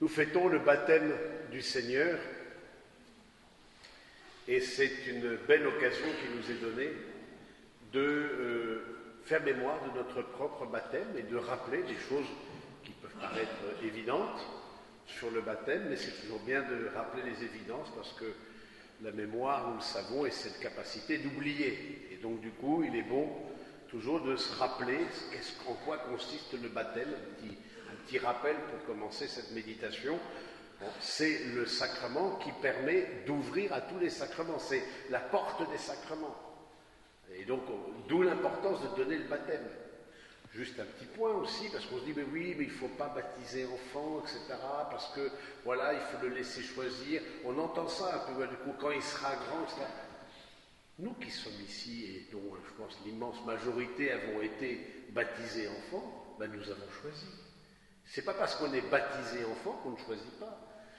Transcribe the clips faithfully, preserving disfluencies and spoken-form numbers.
Nous fêtons le baptême du Seigneur et c'est une belle occasion qui nous est donnée de euh, faire mémoire de notre propre baptême et de rappeler des choses qui peuvent paraître évidentes sur le baptême, mais c'est toujours bien de rappeler les évidences parce que la mémoire, nous le savons, est cette capacité d'oublier. Et donc du coup, il est bon toujours de se rappeler en quoi consiste le baptême, un petit, un petit rappel pour commencer cette méditation. Bon, c'est le sacrement qui permet d'ouvrir à tous les sacrements, c'est la porte des sacrements. Et donc, d'où l'importance de donner le baptême. Juste un petit point aussi, parce qu'on se dit, mais oui, mais il ne faut pas baptiser enfant, et cetera, parce que, voilà, il faut le laisser choisir. On entend ça un peu, du coup, quand il sera grand, et cetera. Nous qui sommes ici, et dont, je pense, l'immense majorité avons été baptisés enfants, ben nous avons choisi. Ce n'est pas parce qu'on est baptisé enfant qu'on ne choisit pas.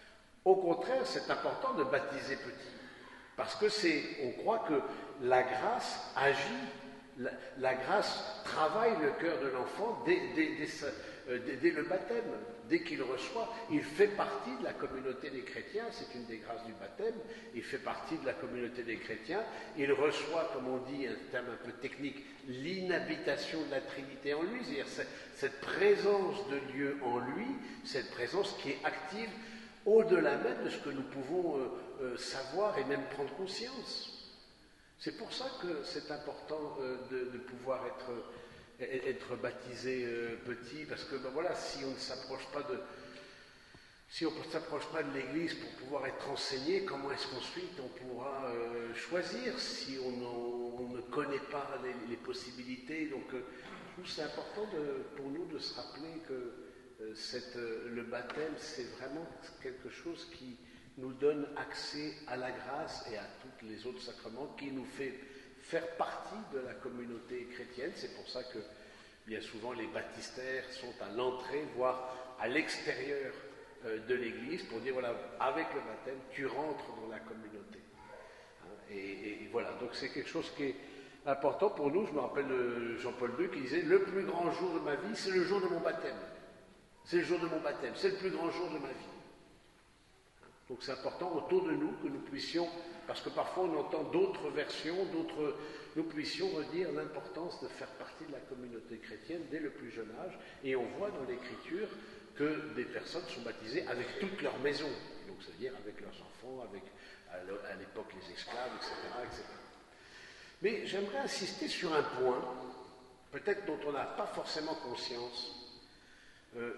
Au contraire, c'est important de baptiser petit, parce que c'est, on croit que la grâce agit. La, la grâce travaille le cœur de l'enfant dès, dès, dès, euh, dès, dès le baptême, dès qu'il reçoit. Il fait partie de la communauté des chrétiens, c'est une des grâces du baptême, il fait partie de la communauté des chrétiens, il reçoit, comme on dit, un terme un peu technique, l'inhabitation de la Trinité en lui, c'est-à-dire cette, cette présence de Dieu en lui, cette présence qui est active au-delà même de ce que nous pouvons euh, euh, savoir et même prendre conscience. C'est pour ça que c'est important euh, de, de pouvoir être, être baptisé euh, petit, parce que ben voilà, si on ne s'approche pas de, si on ne s'approche pas de l'Église pour pouvoir être enseigné, comment est-ce qu'ensuite on pourra euh, choisir si on, en, on ne connaît pas les, les possibilités. Donc, euh, c'est important de, pour nous de se rappeler que euh, cette, euh, le baptême, c'est vraiment quelque chose qui nous donne accès à la grâce et à tous les autres sacrements, qui nous fait faire partie de la communauté chrétienne. C'est pour ça que bien souvent les baptistères sont à l'entrée, voire à l'extérieur euh, de l'Église, pour dire voilà, avec le baptême, tu rentres dans la communauté. Hein, et, et, et voilà, donc c'est quelque chose qui est important pour nous. Je me rappelle de Jean-Paul deux qui disait le plus grand jour de ma vie, c'est le jour de mon baptême. C'est le jour de mon baptême, c'est le plus grand jour de ma vie. Donc c'est important autour de nous que nous puissions, parce que parfois on entend d'autres versions, d'autres, nous puissions redire l'importance de faire partie de la communauté chrétienne dès le plus jeune âge. Et on voit dans l'Écriture que des personnes sont baptisées avec toute leur maison, donc c'est-à-dire avec leurs enfants, avec à l'époque les esclaves, et cetera, et cetera. Mais j'aimerais insister sur un point, peut-être dont on n'a pas forcément conscience. Euh,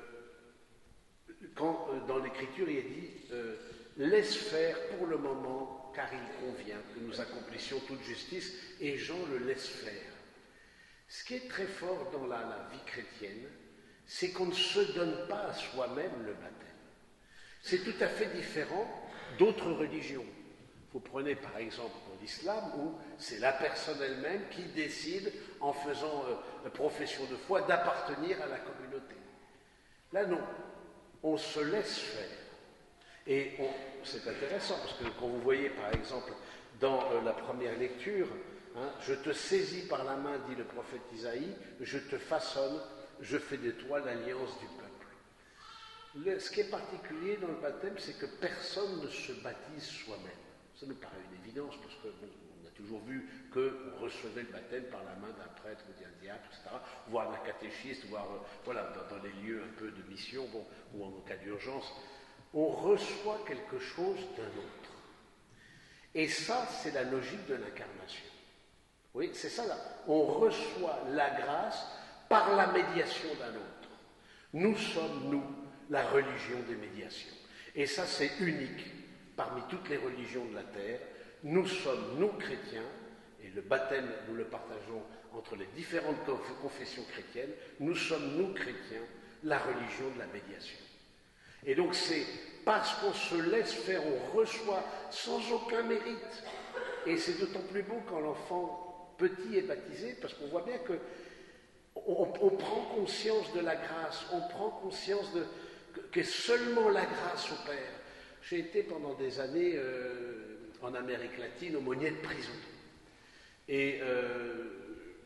quand euh, dans l'Écriture il est dit euh, « Laisse faire pour le moment, car il convient que nous accomplissions toute justice » et Jean le laisse faire. Ce qui est très fort dans la, la vie chrétienne, c'est qu'on ne se donne pas à soi-même le baptême. C'est tout à fait différent d'autres religions. Vous prenez par exemple l'islam, où c'est la personne elle-même qui décide, en faisant euh, profession de foi, d'appartenir à la communauté. Là non. On se laisse faire. Et on, c'est intéressant, parce que quand vous voyez, par exemple, dans euh, la première lecture, hein, « Je te saisis par la main, dit le prophète Isaïe, je te façonne, je fais de toi l'alliance du peuple. » Le, ce qui est particulier dans le baptême, c'est que personne ne se baptise soi-même. Ça nous paraît une évidence, parce que bon, on a toujours vu qu'on recevait le baptême par la main d'un prêtre ou d'un diacre, et cetera, voire d'un catéchiste, voire euh, voilà, dans, dans les lieux un peu de mission, bon, ou en cas d'urgence. On reçoit quelque chose d'un autre. Et ça, c'est la logique de l'incarnation. Oui, c'est ça là. On reçoit la grâce par la médiation d'un autre. Nous sommes, nous, la religion des médiations. Et ça, c'est unique parmi toutes les religions de la terre. Nous sommes, nous, chrétiens, et le baptême, nous le partageons entre les différentes confessions chrétiennes, nous sommes, nous, chrétiens, la religion de la médiation. Et donc c'est parce qu'on se laisse faire, on reçoit sans aucun mérite. Et c'est d'autant plus beau quand l'enfant petit est baptisé, parce qu'on voit bien que on, on prend conscience de la grâce, on prend conscience de, que, que seulement la grâce opère. J'ai été pendant des années euh, en Amérique latine aumônier de prison. Et euh,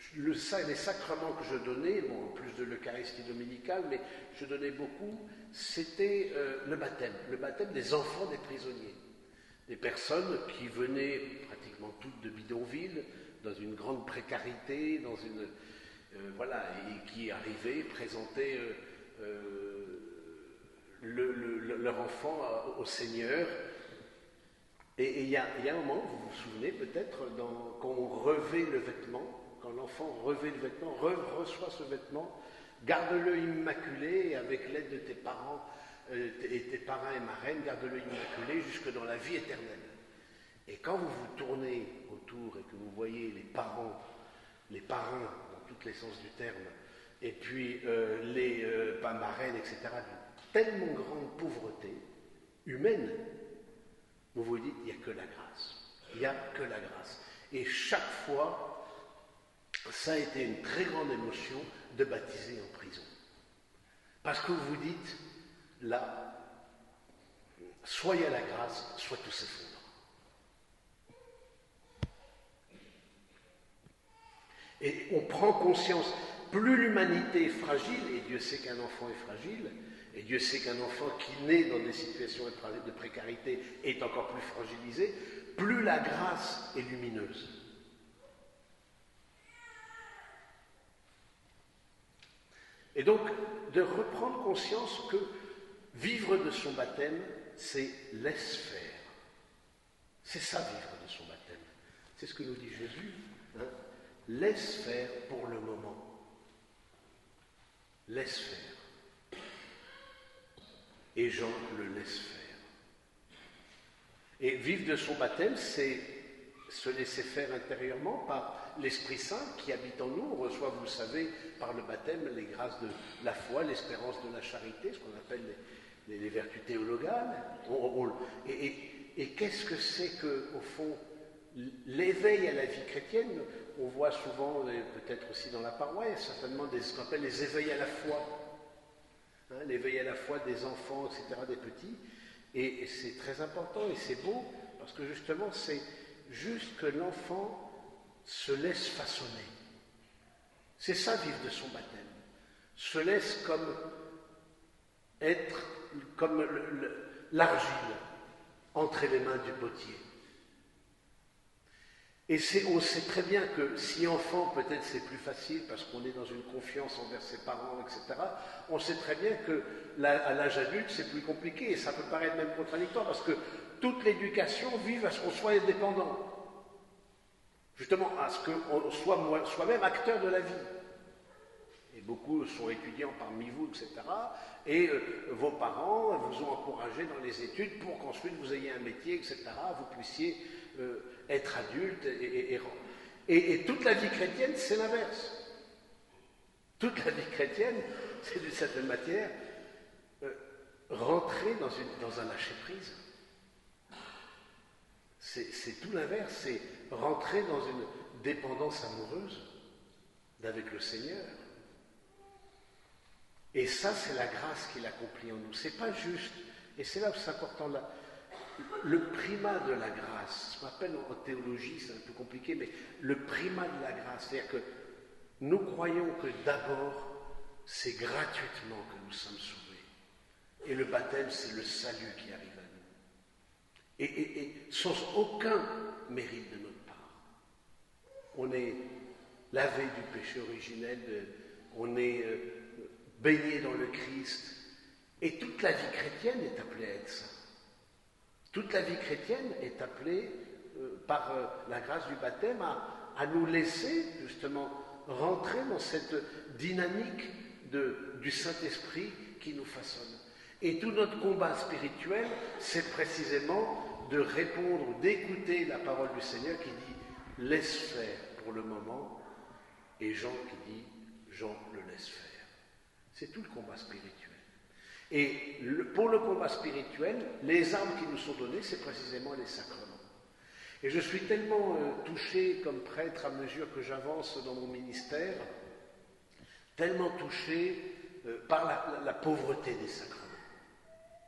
le, les sacrements que je donnais, bon, en plus de l'Eucharistie dominicale, mais je donnais beaucoup, c'était euh, le baptême, le baptême des enfants des prisonniers. Des personnes qui venaient pratiquement toutes de bidonville, dans une grande précarité, dans une... Euh, voilà, et qui arrivaient, présentaient euh, euh, le, le, leur enfant au Seigneur. Et il y, y a un moment, vous vous souvenez peut-être, quand on revêt le vêtement, quand l'enfant revêt le vêtement, re, reçoit ce vêtement, garde-le immaculé, et avec l'aide de tes parents, euh, et tes parrains et marraines, garde-le immaculé jusque dans la vie éternelle. Et quand vous vous tournez autour et que vous voyez les parents, les parrains, dans toutes les sens du terme, et puis euh, les euh, pas marraines, et cetera, d'une tellement grande pauvreté humaine, vous vous dites, il n'y a que la grâce. Il n'y a que la grâce. Et chaque fois, ça a été une très grande émotion de baptiser en prison. Parce que vous vous dites, là, soit il y a la grâce, soit tout s'effondre. Et on prend conscience, plus l'humanité est fragile, et Dieu sait qu'un enfant est fragile, et Dieu sait qu'un enfant qui naît dans des situations de précarité est encore plus fragilisé, plus la grâce est lumineuse. Et donc, de reprendre conscience que vivre de son baptême, c'est laisse faire. C'est ça, vivre de son baptême. C'est ce que nous dit Jésus. Hein? Laisse faire pour le moment. Laisse faire. Et Jean le laisse faire. Et vivre de son baptême, c'est se laisser faire intérieurement par l'Esprit Saint qui habite en nous. On reçoit, vous le savez, par le baptême, les grâces de la foi, l'espérance de la charité, ce qu'on appelle les, les, les vertus théologales. On, on, et et, et qu'est-ce que c'est que, au fond, l'éveil à la vie chrétienne? On voit souvent, peut-être aussi dans la paroisse, certainement des, ce qu'on appelle les éveils à la foi. Hein, l'éveil à la foi des enfants, et cetera, des petits. Et, et c'est très important et c'est beau, parce que justement, c'est juste que l'enfant se laisse façonner. C'est ça, vivre de son baptême. Se laisse comme être, comme le, le, l'argile entre les mains du potier. Et c'est, on sait très bien que si enfant, peut-être c'est plus facile parce qu'on est dans une confiance envers ses parents, et cetera. On sait très bien qu'à l'âge adulte, c'est plus compliqué et ça peut paraître même contradictoire parce que toute l'éducation vise à ce qu'on soit indépendant. Justement, à ce qu'on soit soi-même acteur de la vie. Et beaucoup sont étudiants parmi vous, et cetera. Et euh, vos parents vous ont encouragé dans les études pour qu'ensuite vous ayez un métier, et cetera. Vous puissiez euh, être adulte et, et, et, et, et toute la vie chrétienne, c'est l'inverse. Toute la vie chrétienne, c'est d'une certaine matière euh, rentrer dans, une, dans un lâcher-prise. C'est, c'est tout l'inverse, c'est rentrer dans une dépendance amoureuse d'avec le Seigneur. Et ça, c'est la grâce qu'il accomplit en nous. C'est pas juste, et c'est là où c'est important, là, le primat de la grâce, ce qu'on appelle en théologie, c'est un peu compliqué, mais le primat de la grâce, c'est-à-dire que nous croyons que d'abord, c'est gratuitement que nous sommes sauvés. Et le baptême, c'est le salut qui arrive à nous. Et, et, et sans aucun mérite de notre part. On est lavé du péché originel, de, on est euh, baigné dans le Christ. Et toute la vie chrétienne est appelée à être ça. Toute la vie chrétienne est appelée euh, par euh, la grâce du baptême à, à nous laisser justement rentrer dans cette dynamique de, du Saint-Esprit qui nous façonne. Et tout notre combat spirituel, c'est précisément de répondre, d'écouter la parole du Seigneur qui dit « laisse faire pour le moment » et Jean qui dit « Jean le laisse faire ». C'est tout le combat spirituel. Et le, pour le combat spirituel, les armes qui nous sont données, c'est précisément les sacrements. Et je suis tellement euh, touché comme prêtre à mesure que j'avance dans mon ministère, tellement touché euh, par la, la, la pauvreté des sacrements.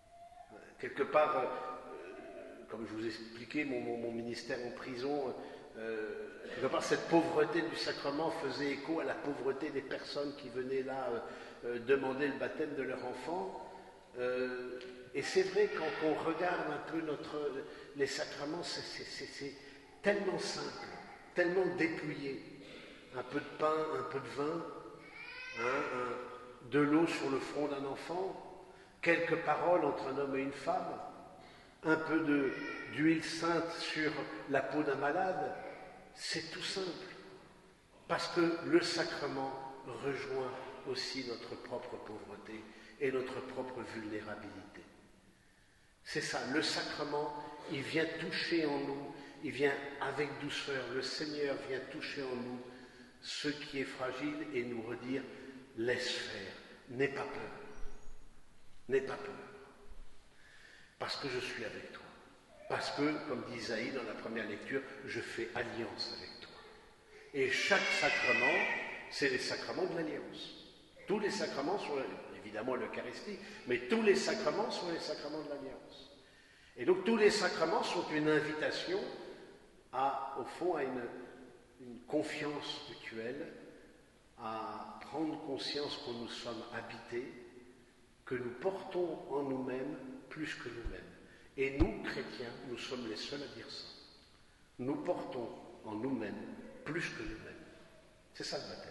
Quelque part, euh, comme je vous ai expliqué, mon, mon, mon ministère en prison, euh, quelque part, cette pauvreté du sacrement faisait écho à la pauvreté des personnes qui venaient là euh, euh, demander le baptême de leur enfant. Euh, et c'est vrai, quand on regarde un peu notre, les sacrements, c'est, c'est, c'est, c'est tellement simple, tellement dépouillé. Un peu de pain, un peu de vin, hein, un, de l'eau sur le front d'un enfant, quelques paroles entre un homme et une femme, un peu de, d'huile sainte sur la peau d'un malade. C'est tout simple. Parce que le sacrement rejoint aussi notre propre pauvreté et notre propre vulnérabilité. C'est ça, le sacrement, il vient toucher en nous, il vient avec douceur, le Seigneur vient toucher en nous ce qui est fragile et nous redire, laisse faire, n'aie pas peur, n'aie pas peur, parce que je suis avec toi, parce que, comme dit Isaïe dans la première lecture, je fais alliance avec toi. Et chaque sacrement, c'est les sacrements de l'alliance. Tous les sacrements sont, évidemment l'Eucharistie, mais tous les sacrements sont les sacrements de l'alliance. Et donc tous les sacrements sont une invitation à, au fond, à une, une confiance mutuelle, à prendre conscience que nous sommes habités, que nous portons en nous-mêmes plus que nous-mêmes. Et nous, chrétiens, nous sommes les seuls à dire ça. Nous portons en nous-mêmes plus que nous-mêmes. C'est ça le baptême.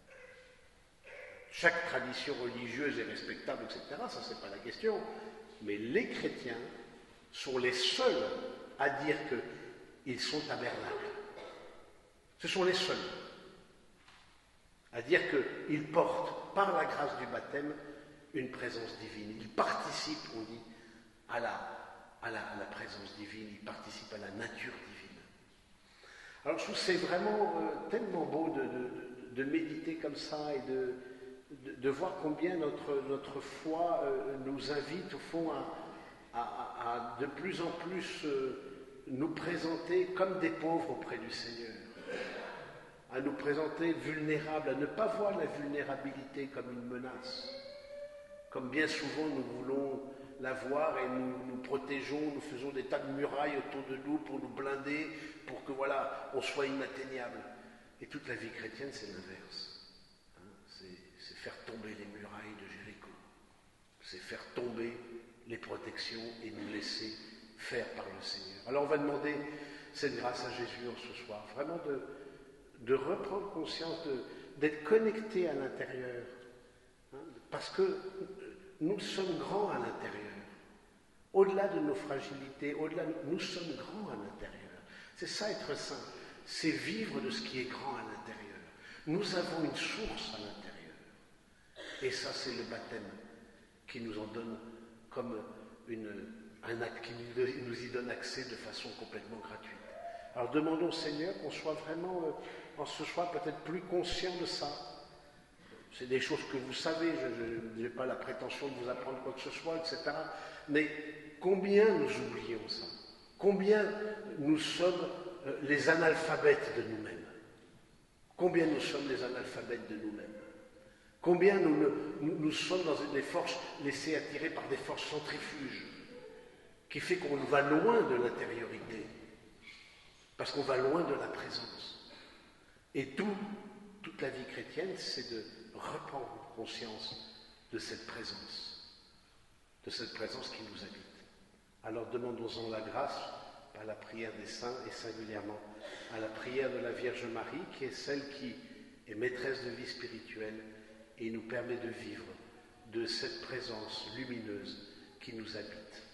Chaque tradition religieuse est respectable, et cetera, ça c'est pas la question. Mais les chrétiens sont les seuls à dire qu'ils sont tabernacles. Ce sont les seuls à dire qu'ils portent, par la grâce du baptême, une présence divine. Ils participent, on dit, à la, à la, à la présence divine, ils participent à la nature divine. Alors je trouve que c'est vraiment euh, tellement beau de, de, de méditer comme ça et de, de, de voir combien notre, notre foi euh, nous invite au fond à, à, à de plus en plus euh, nous présenter comme des pauvres auprès du Seigneur, à nous présenter vulnérables, à ne pas voir la vulnérabilité comme une menace. Comme bien souvent nous voulons la voir et nous nous protégeons, nous faisons des tas de murailles autour de nous pour nous blinder, pour que voilà, on soit inatteignable. Et toute la vie chrétienne, c'est l'inverse. Hein, c'est, c'est faire tomber les murailles de Jéricho. C'est faire tomber les protections et nous laisser faire par le Seigneur. Alors on va demander cette grâce à Jésus en ce soir, vraiment de, de reprendre conscience, de, d'être connecté à l'intérieur. Hein, parce que nous sommes grands à l'intérieur. Au-delà de nos fragilités, au-delà, nous sommes grands à l'intérieur. C'est ça être saint, c'est vivre de ce qui est grand à l'intérieur. Nous avons une source à l'intérieur. Et ça, c'est le baptême qui nous en donne comme une, un acte, qui nous, nous y donne accès de façon complètement gratuite. Alors demandons au Seigneur qu'on soit vraiment, euh, en ce soir, peut-être plus conscient de ça. C'est des choses que vous savez, je n'ai pas la prétention de vous apprendre quoi que ce soit, et cetera. Mais combien nous oublions ça? Combien nous sommes euh, les analphabètes de nous-mêmes? Combien nous sommes les analphabètes de nous-mêmes? Combien nous, nous, nous sommes dans des forces laissées attirer par des forces centrifuges, qui fait qu'on va loin de l'intériorité, parce qu'on va loin de la présence. Et tout, toute la vie chrétienne, c'est de reprendre conscience de cette présence, de cette présence qui nous habite. Alors demandons-en la grâce par la prière des saints et singulièrement à la prière de la Vierge Marie, qui est celle qui est maîtresse de vie spirituelle et nous permet de vivre de cette présence lumineuse qui nous habite.